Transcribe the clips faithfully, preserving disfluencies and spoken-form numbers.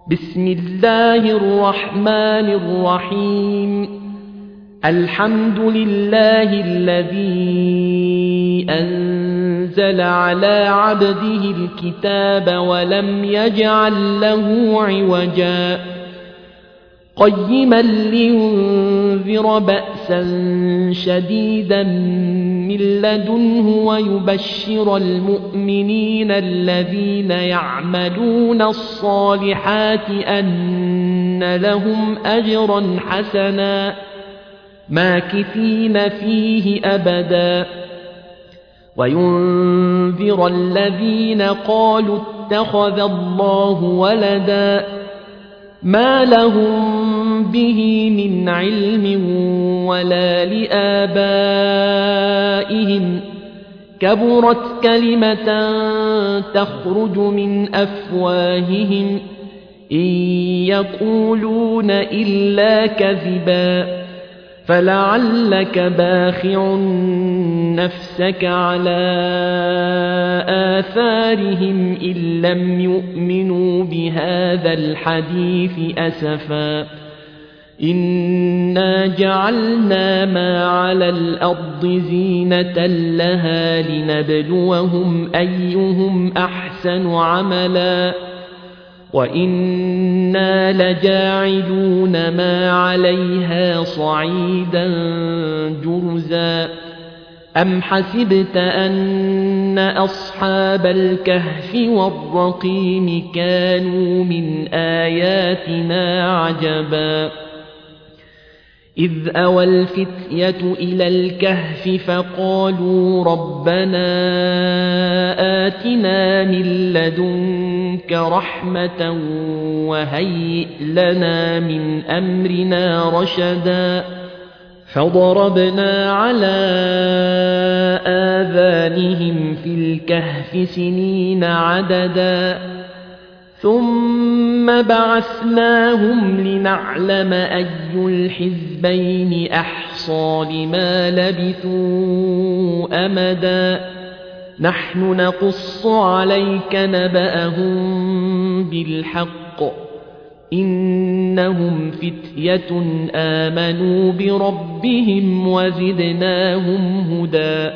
بسم الله الرحمن الرحيم. الحمد لله الذي أنزل على عبده الكتاب ولم يجعل له عوجا قيما لينذر بأسا شديدا من لدنه ويبشر المؤمنين الذين يعملون الصالحات أن لهم أجرا حسنا ماكثين فيه أبدا وينذر الذين قالوا اتخذ الله ولدا ما لهم به من علم ولا لآبائهم كبرت كلمة تخرج من أفواههم إن يقولون إلا كذبا فلعلك باخع نفسك على آثارهم إن لم يؤمنوا بهذا الحديث أسفا إنا جعلنا ما على الأرض زينة لها لنبلوهم أيهم أحسن عملا وإنا لجاعلون ما عليها صعيدا جرزا أم حسبت أن أصحاب الكهف والرقيم كانوا من آياتنا عجبا إذ أوى الفتية إلى الكهف فقالوا ربنا آتنا من لدنك رحمة وهيئ لنا من أمرنا رشدا فضربنا على آذانهم في الكهف سنين عددا ثم بعثناهم لنعلم أي الحزبين أحصى لما لبثوا أمدا نحن نقص عليك نبأهم بالحق إنهم فتية آمنوا بربهم وزدناهم هدى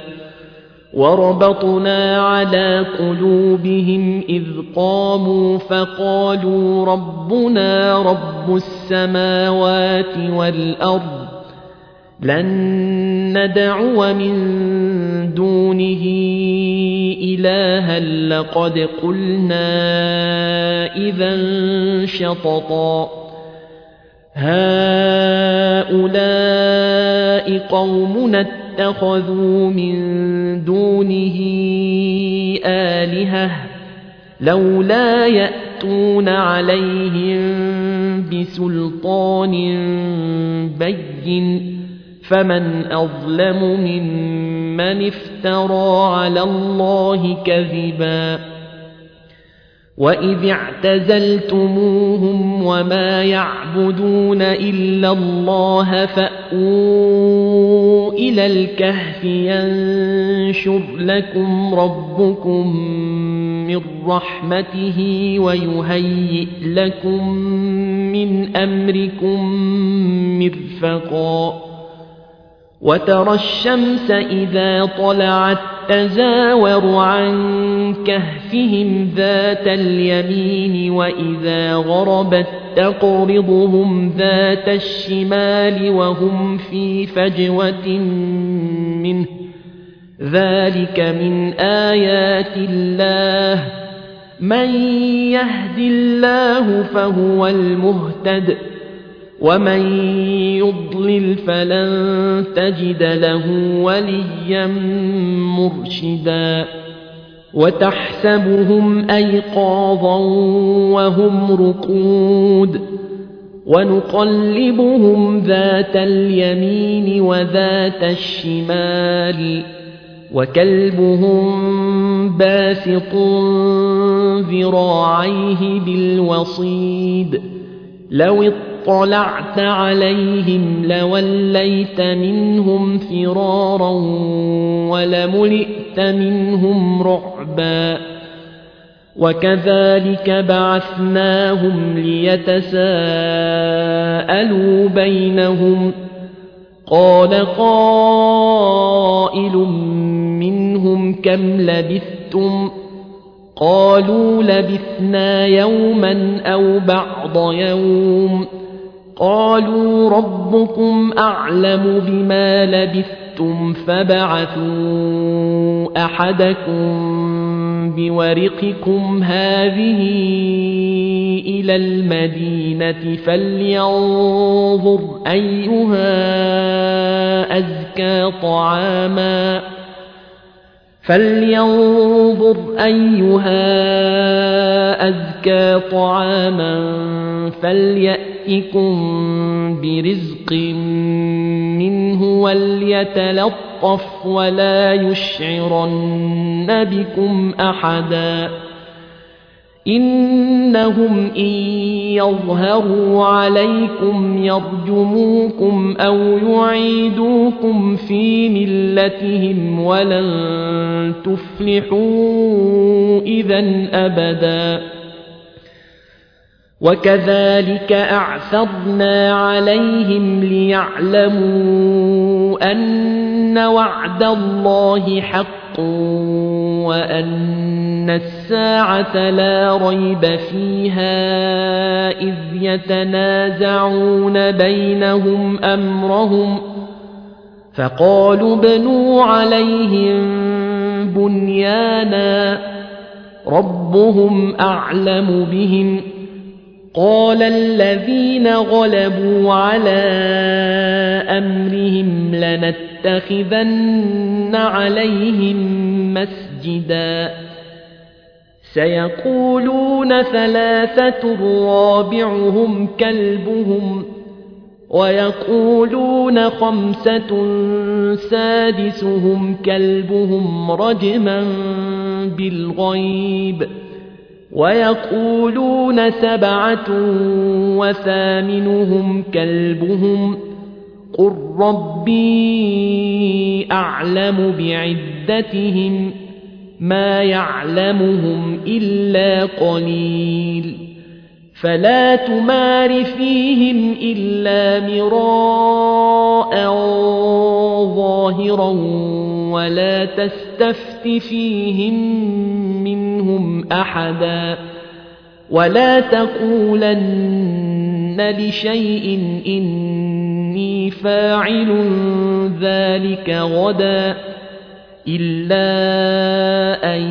وربطنا على قلوبهم إذ قاموا فقالوا ربنا رب السماوات والأرض لن ندعو من دونه إلها لقد قلنا إذا شططا هؤلاء قومنا اتخذوا من دونه آلهة لولا يأتون عليهم بسلطان بين فمن أظلم ممن افترى على الله كذبا وإذ اعتزلتموهم وما يعبدون إلا الله فأووا إلى الكهف ينشر لكم ربكم من رحمته ويهيئ لكم من أمركم مرفقا وترى الشمس إذا طلعت تزاور عن كهفهم ذات اليمين وإذا غربت تقرضهم ذات الشمال وهم في فجوة منه ذلك من آيات الله من يهد الله فهو المهتد ومن يضلل فلن تجد له وليا مرشدا وتحسبهم أيقاظا وهم رقود ونقلبهم ذات اليمين وذات الشمال وكلبهم باسط ذراعيه بالوصيد لو اطلعت عليهم لوليت منهم فرارا ولملئت منهم رعبا وكذلك بعثناهم ليتساءلوا بينهم قال قائل منهم كم لبثتم قالوا لبثنا يوما أو بعض يوم قالوا ربكم أعلم بما لبثتم فابعثوا أحدكم بورقكم هذه إلى المدينة فلينظر أيها أزكى طعاما فلينظر أيها أزكى طعاما فليأتكم برزق منه وليتلطف ولا يشعرن بكم أحدا إنهم إن يظهروا عليكم يرجموكم أو يعيدوكم في ملتهم ولن تفلحوا إذا أبدا وكذلك أعثرنا عليهم ليعلموا أن وعد الله حق وأن الساعة لا ريب فيها إذ يتنازعون بينهم أمرهم فقالوا ابنوا عليهم بنيانا ربهم أعلم بهم قال الذين غلبوا على أمرهم لنتخذن عليهم مسجدا سيقولون ثلاثة رابعهم كلبهم ويقولون خمسة سادسهم كلبهم رجما بالغيب ويقولون سبعة وثامنهم كلبهم قل ربي أعلم بعدتهم ما يعلمهم إلا قليل فلا تمار فيهم إلا مراء ظاهرا ولا تستفت فيهم منهم أحدا ولا تقولن لشيء إني فاعل ذلك غدا إلا أن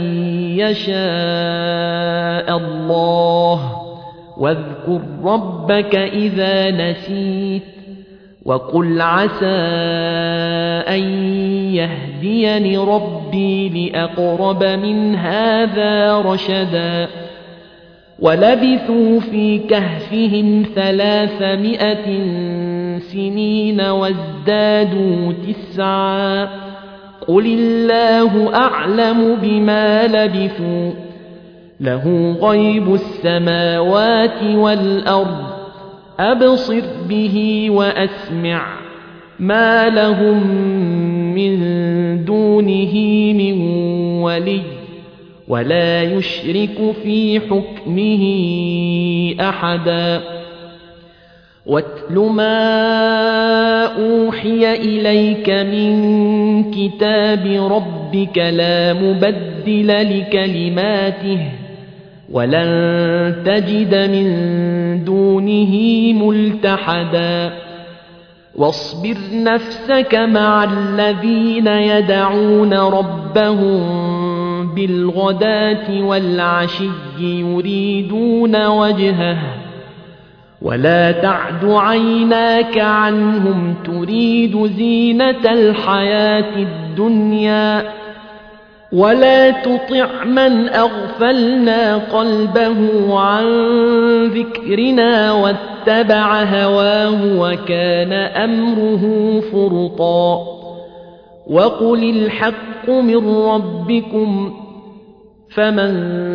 يشاء الله واذكر ربك إذا نسيت وقل عسى أن يهديني ربي لأقرب من هذا رشدا ولبثوا في كهفهم ثلاثمائة سنين وازدادوا تسعا قل الله أعلم بما لبثوا له غيب السماوات والأرض أبصر به وأسمع ما لهم من دونه من ولي ولا يشرك في حكمه أحدا واتل ما أوحي إليك من كتاب ربك لا مبدل لكلماته ولن تجد من دونه ملتحدا واصبر نفسك مع الذين يدعون ربهم بالغداة والعشي يريدون وجهه ولا تعد عيناك عنهم تريد زينة الحياة الدنيا ولا تطع من أغفلنا قلبه عن ذكرنا واتبع هواه وكان أمره فرطا وقل الحق من ربكم فمن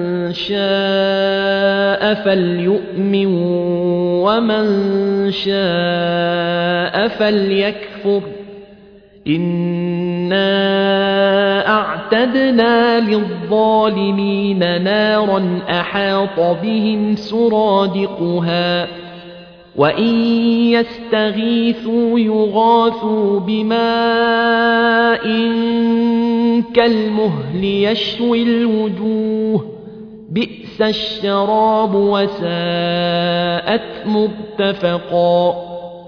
شاء فليؤمن ومن شاء فليكفر إنا أعتدنا للظالمين نارا أحاط بهم سرادقها وإن يستغيثوا يغاثوا بماء كالمهل يشوي الوجوه بئس الشراب وساءت مرتفقا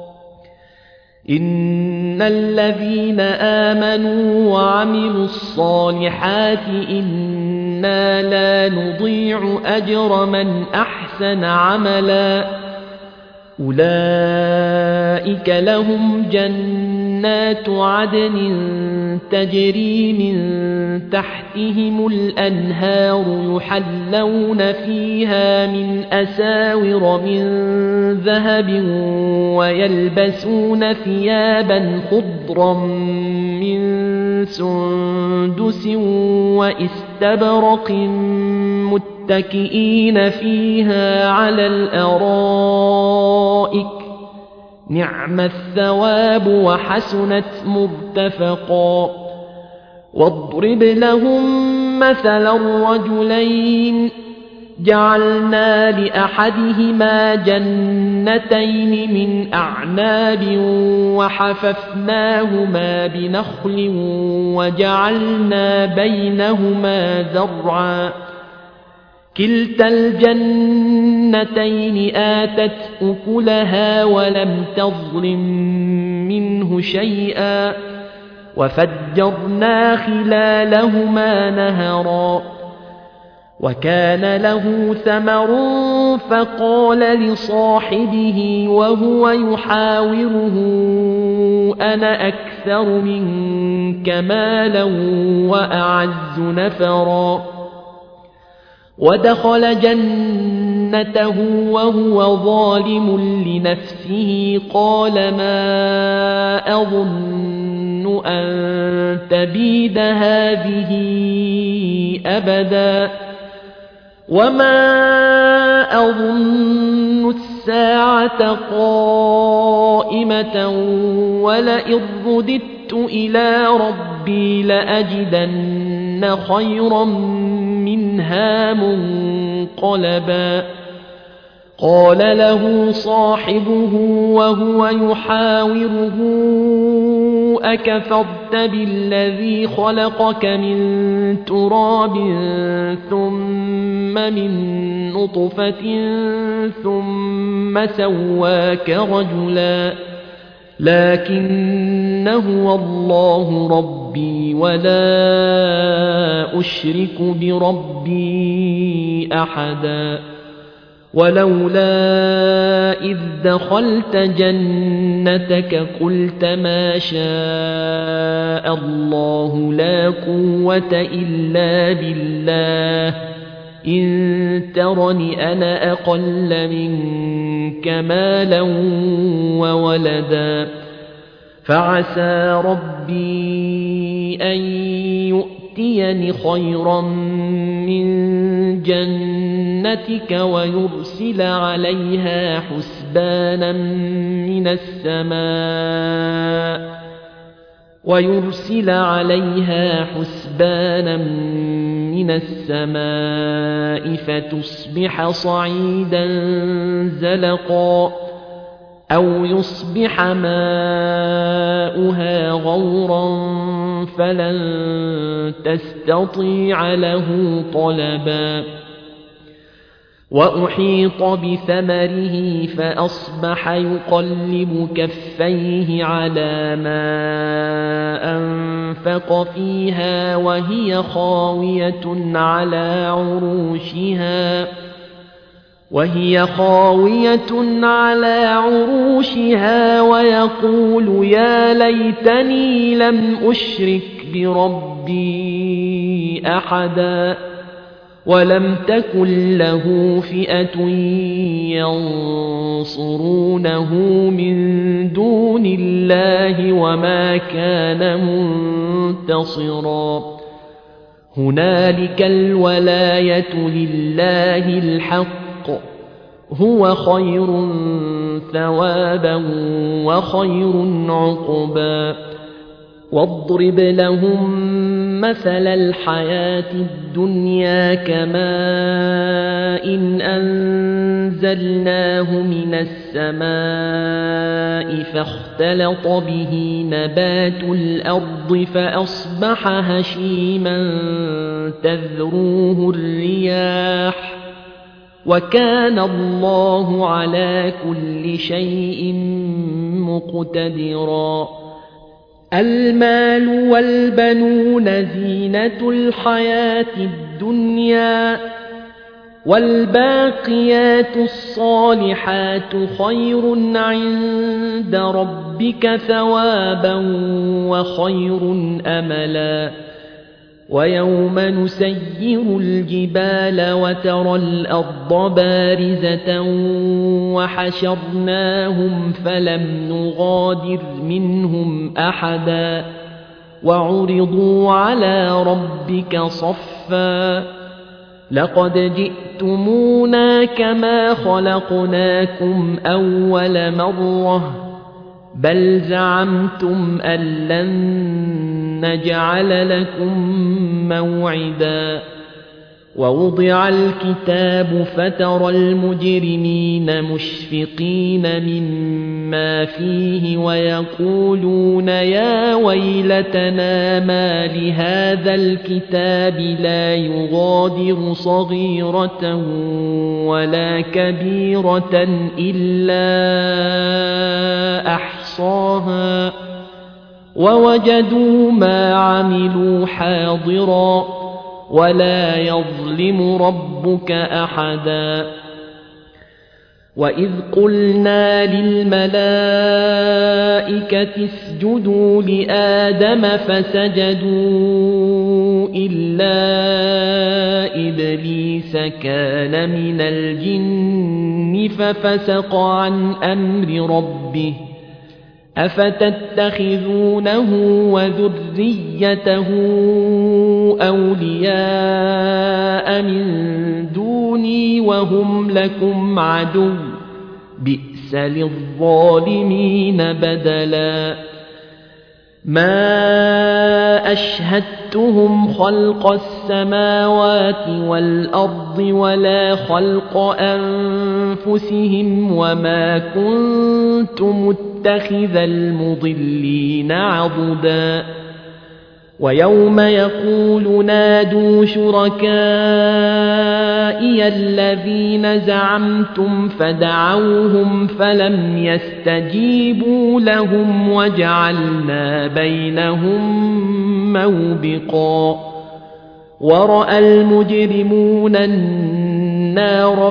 إن الذين آمنوا وعملوا الصالحات إنا لا نضيع أجر من أحسن عملا أولئك لهم جنات عدن تجري من تحتهم الأنهار يحلون فيها من أساور من ذهب ويلبسون ثيابا خضرا من سندس واستبرق متكئين فيها على الأرائك نعم الثواب وحسنت مرتفقا واضرب لهم مثل الرجلين جعلنا لأحدهما جنتين من أعناب وحففناهما بنخل وجعلنا بينهما زرعا كلتا الجنتين آتت أكلها ولم تظلم منه شيئا وفجرنا خلالهما نهرا وكان له ثمر فقال لصاحبه وهو يحاوره أنا أكثر منك مالا وأعز نفرا ودخل جنته وهو ظالم لنفسه قال ما أظن أن تبيد هذه أبدا وما أظن الساعة قائمة ولئن رددت إلى ربي لأجدن خيرا منها منقلبا قال له صاحبه وهو يحاوره أكفرت بالذي خلقك من تراب ثم من نطفة ثم سواك رجلا لكن هو الله ربي ولا أشرك بربي أحدا ولولا إذ دخلت جنتك قلت ما شاء الله لا قوة إلا بالله إن ترني أنا أقل منك مالا وولدا فعسى ربي أن يؤتيني خيرا من جنتك ويرسل عليها حسبانا من السماء ويرسل عليها حسبانا من السماء فتصبح صعيدا زلقا أو يصبح ماؤها غورا فلن تستطيع له طلبا وأحيط بثمره فأصبح يقلب كفيه على ما أنفق فيها وهي خاوية على عروشها وهي خاوية على عروشها ويقول يا ليتني لم أشرك بربي أحدا ولم تكن له فئة ينصرونه من دون الله وما كان منتصرا هنالك الولاية لله الحق هو خير ثوابا وخير عقبا واضرب لهم مثل الحياة الدنيا كماء إن أنزلناه من السماء فاختلط به نبات الأرض فأصبح هشيما تذروه الرياح وكان الله على كل شيء مقتدرا. المال والبنون زينة الحياة الدنيا والباقيات الصالحات خير عند ربك ثوابا وخير أملا. ويوم نسير الجبال وترى الأرض بارزة وحشرناهم فلم نغادر منهم أحدا وعرضوا على ربك صفا لقد جئتمونا كما خلقناكم أول مرة بل زعمتم أن لن نجعل لكم موعدا. ووضع الكتاب فترى المجرمين مشفقين مما فيه ويقولون يا ويلتنا ما لهذا الكتاب لا يغادر صغيرة ولا كبيرة إلا أحصاها ووجدوا ما عملوا حاضرا ولا يظلم ربك أحدا. وإذ قلنا للملائكة اسجدوا لآدم فسجدوا إلا إبليس كان من الجن ففسق عن أمر ربه أفتتخذونه وذريته أولياء من دوني وهم لكم عدو بئس للظالمين بدلا. ما أشهدتهم خلق السماوات والأرض ولا خلق أنفسهم وما كنت متخذ المضلين عضدا. ويوم يقول نادوا شركائي الذين زعمتم فدعوهم فلم يستجيبوا لهم وجعلنا بينهم موبقا. ورأى المجرمون النار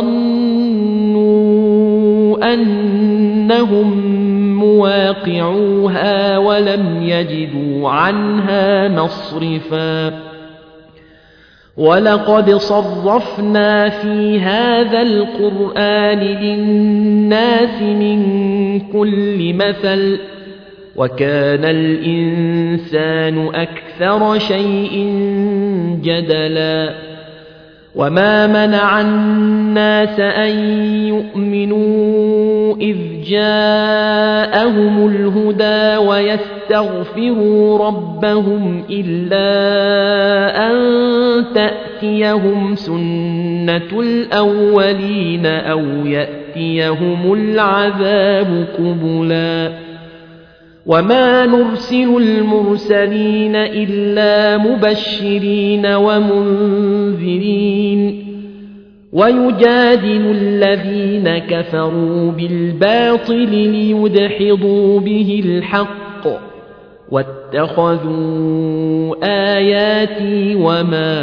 فظنوا أنهم مواقعوها ولم يجدوا عنها مصرفا. ولقد صرفنا في هذا القرآن للناس من كل مثل وكان الإنسان أكثر شيء جدلا. وما منع الناس أن يؤمنوا إذ جاءهم الهدى ويستغفروا ربهم إلا أن تأتيهم سنة الأولين أو يأتيهم العذاب قبلا. وما نرسل المرسلين إلا مبشرين ومنذرين ويجادل الذين كفروا بالباطل ليدحضوا به الحق واتخذوا آياتي وما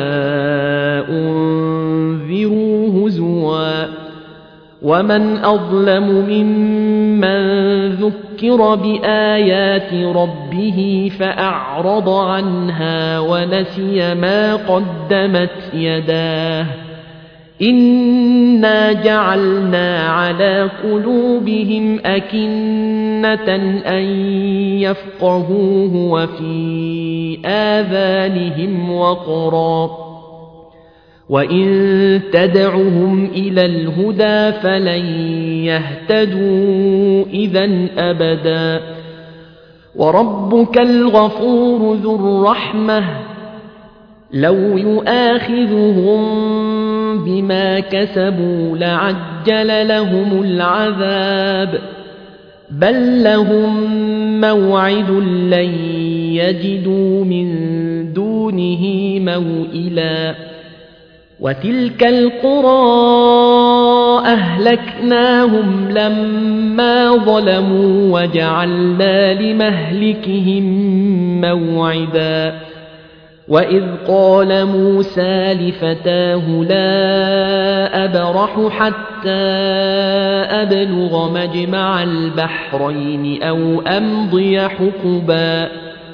أنذروا هزوا. ومن أظلم ممن ذكر بآيات ربه فأعرض عنها ونسي ما قدمت يداه إنا جعلنا على قلوبهم أكنة أن يفقهوه وفي آذانهم وقرا وإن تدعهم إلى الهدى فلن يهتدوا إذا أبدا. وربك الغفور ذو الرحمة لو يؤاخذهم بما كسبوا لعجل لهم العذاب بل لهم موعد لن يجدوا من دونه موئلا وتلك القرى أهلكناهم لما ظلموا وجعلنا لمهلكهم موعدا وإذ قال موسى لفتاه لا أبرح حتى أبلغ مجمع البحرين أو أمضي حقبا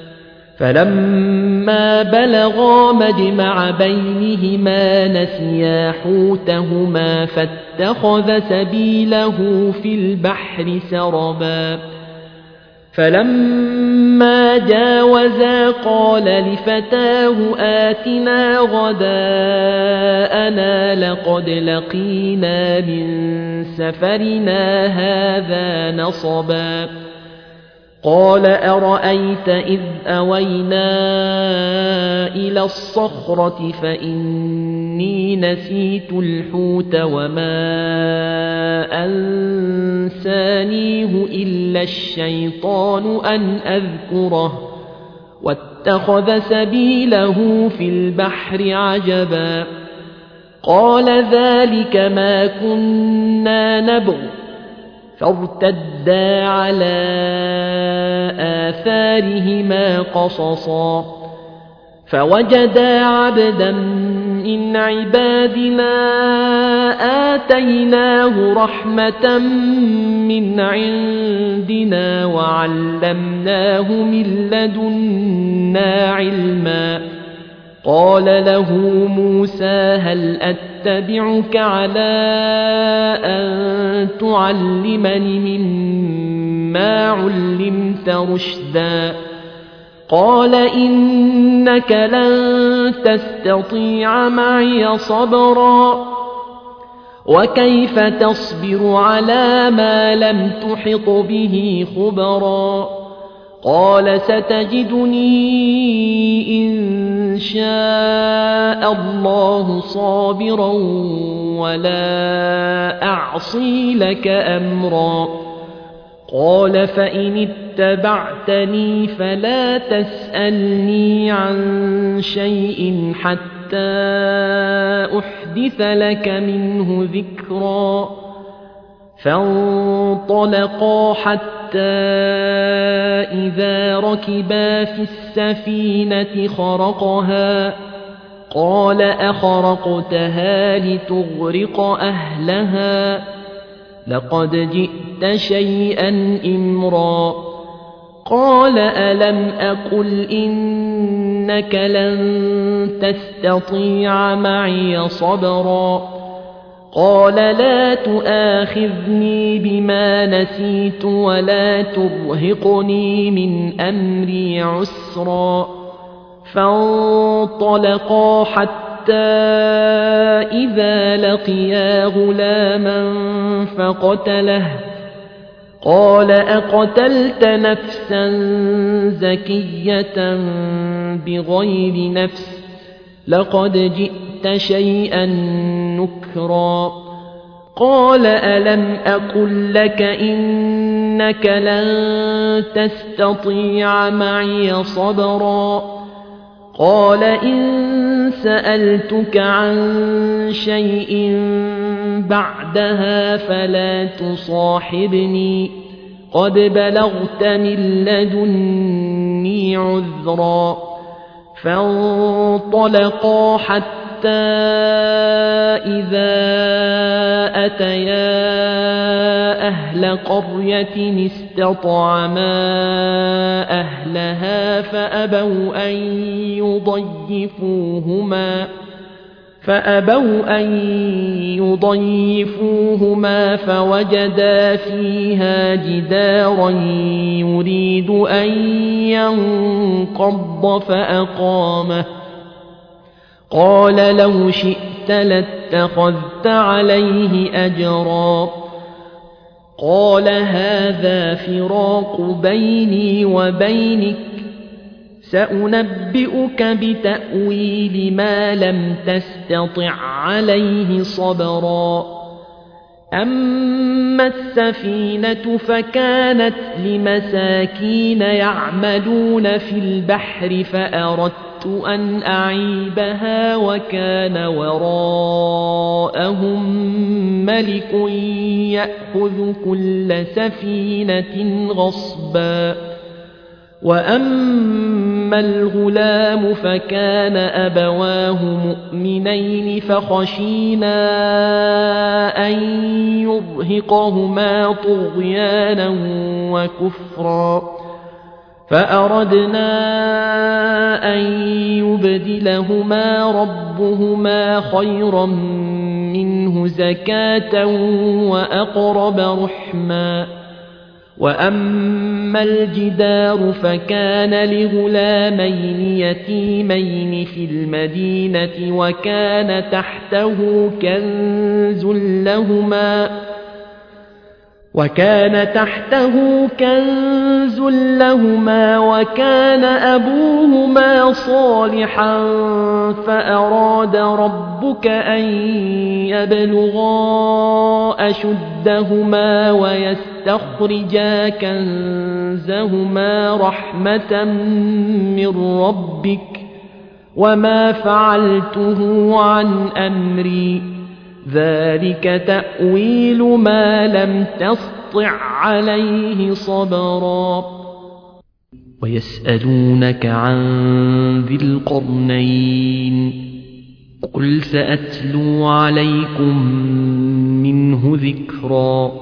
فلما بلغا مجمع بينهما نسيا حوتهما فاتخذ سبيله في البحر سربا فلما جاوزا قال لفتاه آتنا غداءنا لقد لقينا من سفرنا هذا نصبا قال أرأيت إذ أوينا إلى الصخرة فإني نسيت الحوت وما أنسانيه إلا الشيطان أن أذكره واتخذ سبيله في البحر عجبا قال ذلك ما كنا نبغ فارتدا على آثارهما قصصا فوجدا عبدا من عبادنا آتيناه رحمة من عندنا وعلمناه من لدنا علما قال له موسى هل أتبعك على أن تعلمني مما علمت رشدا قال إنك لن تستطيع معي صبرا وكيف تصبر على ما لم تحط به خبرا قال ستجدني إن شاء الله صابرا ولا أعصي لك أمرا قال فإن اتبعتني فلا تسألني عن شيء حتى أحدث لك منه ذكرا فانطلقا حتى إذا ركبا في السفينة خرقها قال أخرقتها لتغرق أهلها لقد جئت شيئا إمرا قال ألم أقل إنك لن تستطيع معي صبرا قال لا تؤاخذني بما نسيت ولا ترهقني من أمري عسرا فانطلقا حتى إذا لقيا غلاما فقتله قال أقتلت نفسا زكية بغير نفس لقد جئت شيئا نكرا قال ألم أقل لك إنك لن تستطيع معي صبرا قال إن سألتك عن شيء بعدها فلا تصاحبني قد بلغت من لدني عذرا فانطلقا حتى إذا أتيا أهل قرية استطعما أهلها فأبوا أن يضيفوهما فأبوا أن يضيفوهما فوجدا فيها جدارا يريد أن ينقض فأقامه قال لو شئت لاتخذت عليه أجرا قال هذا فراق بيني وبينك سأنبئك بتأويل ما لم تستطع عليه صبرا أما السفينة فكانت لمساكين يعملون في البحر فأردت أن أعيبها وكان وراءهم ملك يأخذ كل سفينة غصبا وأما الغلام فكان أبواه مؤمنين فخشينا أن يرهقهما طغيانا وكفرا فأردنا أن يبدلهما ربهما خيرا منه زكاة وأقرب رحما وأما الجدار فكان لغلامين يتيمين في المدينة وكان تحته كنز لهما وكان تحته كنز لهما وكان أبوهما صالحا فأراد ربك أن يبلغا أشدهما ويستخرجا كنزهما رحمة من ربك وما فعلته عن أمري ذلك تأويل ما لم تسطع عليه صبرا ويسألونك عن ذي القرنين قل سأتلو عليكم منه ذكرا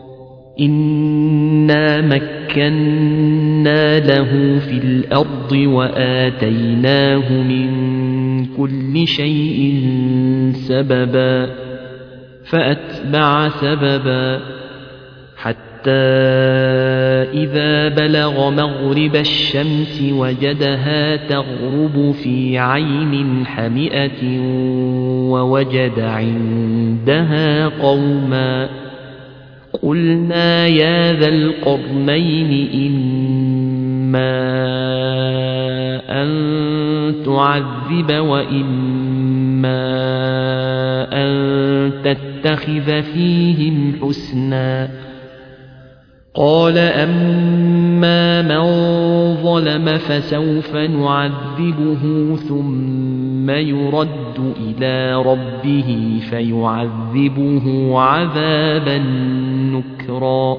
إنا مكنا له في الأرض وآتيناه من كل شيء سببا فأتبع سببا حتى إذا بلغ مغرب الشمس وجدها تغرب في عين حمئة ووجد عندها قوما قلنا يا ذا القرنين إما أن تعذب وإما أن تتخذ فيهم حسنا قال أما من ظلم فسوف نعذبه ثم يرد إلى ربه فيعذبه عذابا نكرا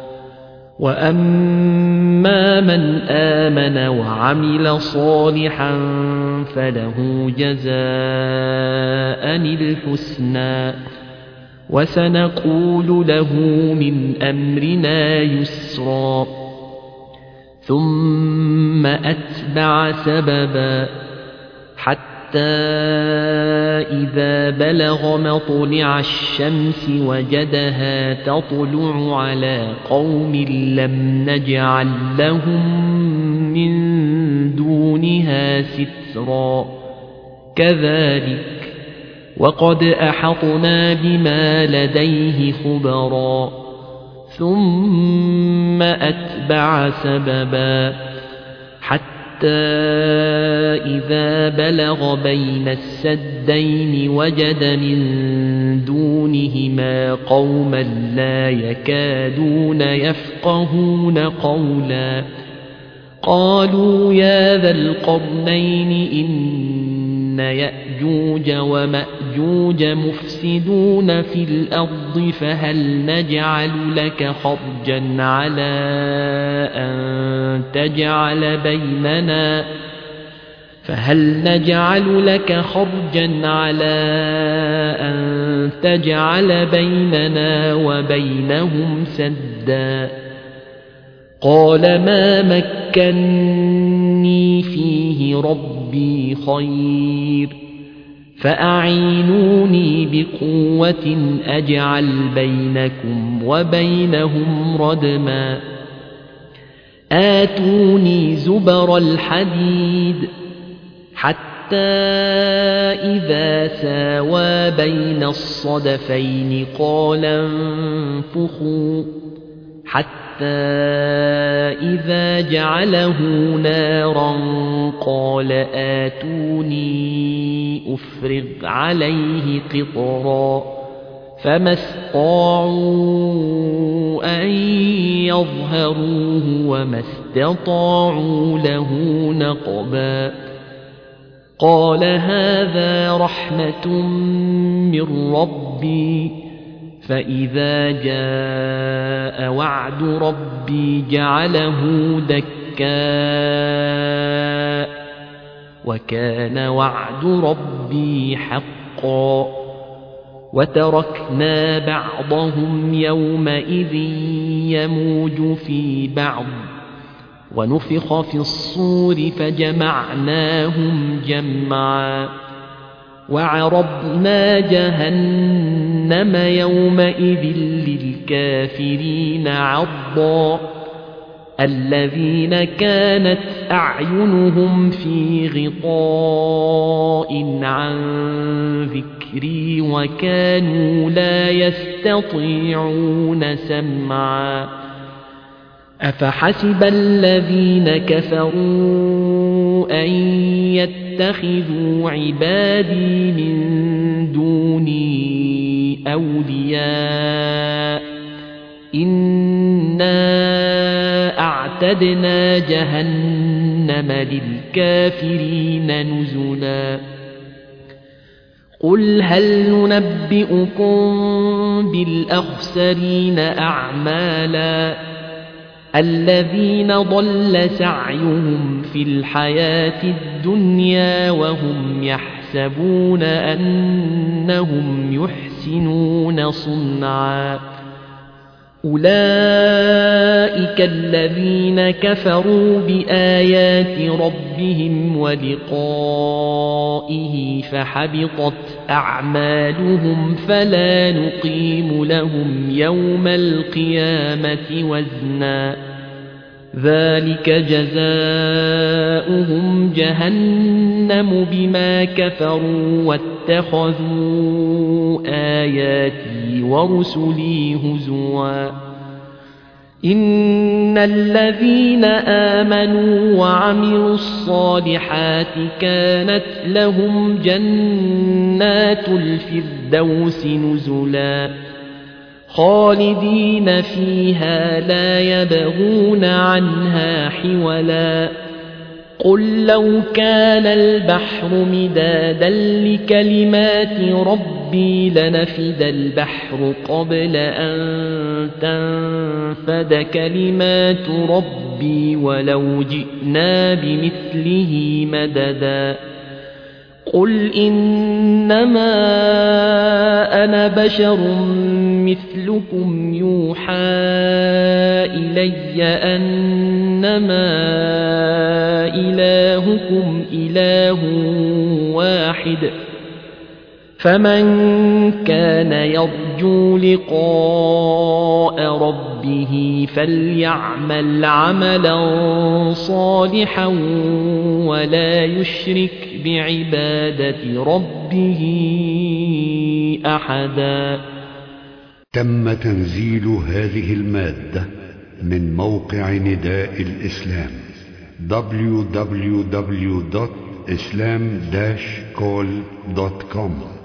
وأما من آمن وعمل صالحا فله جزاء الحسنى وسنقول له من أمرنا يسرا ثم أتبع سببا حتى إذا بلغ مطلع الشمس وجدها تطلع على قوم لم نجعل لهم من دونها سترا كذلك وقد أحطنا بما لديه خبرا ثم أتبع سببا حتى إذا بلغ بين السدين وجد من دونهما قوما لا يكادون يفقهون قولا قالوا يا ذا القرنين إن يأجوج ومأجوج مفسدون في الأرض فهل نجعل لك خرجا على أن تجعل بيننا فهل نجعل لك خرجا على أن تجعل بيننا وبينهم سدا قال ما مكني فيه ربي خير فأعينوني بقوة أجعل بينكم وبينهم ردما آتوني زبر الحديد حتى إذا ساوى بين الصدفين قال انفخوا حتى إذا جعله نارا قال آتوني أفرغ عليه قطرا فما استطاعوا أن يظهروه وما استطاعوا له نقبا قال هذا رحمة من ربي فإذا جاء وعد ربي جعله دكاء وكان وعد ربي حقا وتركنا بعضهم يومئذ يموج في بعض ونفخ في الصور فجمعناهم جمعا وعرضنا جهنم يومئذ للكافرين عرضا الذين كانت أعينهم في غطاء عن ذكري وكانوا لا يستطيعون سمعا أفحسب الذين كفروا أن يتخذوا عبادي من دوني أولياء إنا أعتدنا جهنم للكافرين نزلا قل هل ننبئكم بالأخسرين أعمالا الذين ضل سعيهم في الحياة الدنيا وهم يحسبون أنهم يحسنون صنعا أولئك الذين كفروا بآيات ربهم ولقائه فحبطت أعمالهم فلا نقيم لهم يوم القيامة وزنا ذلك جزاؤهم جهنم بما كفروا واتخذوا آياتي ورسلي هزوا إن الذين آمنوا وعملوا الصالحات كانت لهم جنات الفردوس نزلا خالدين فيها لا يبغون عنها حولا قل لو كان البحر مدادا لكلمات ربي لنفد البحر قبل أن تنفد كلمات ربي ولو جئنا بمثله مددا قل إنما أنا بشر مثلكم يوحى إلي أنما إلهكم إله واحد فمن كان يرجو لقاء ربه فليعمل عملا صالحا ولا يشرك بعبادة ربه أحدا. تم تنزيل هذه المادة من موقع نداء الإسلام دبليو دبليو دبليو دوت islam dash call دوت كوم.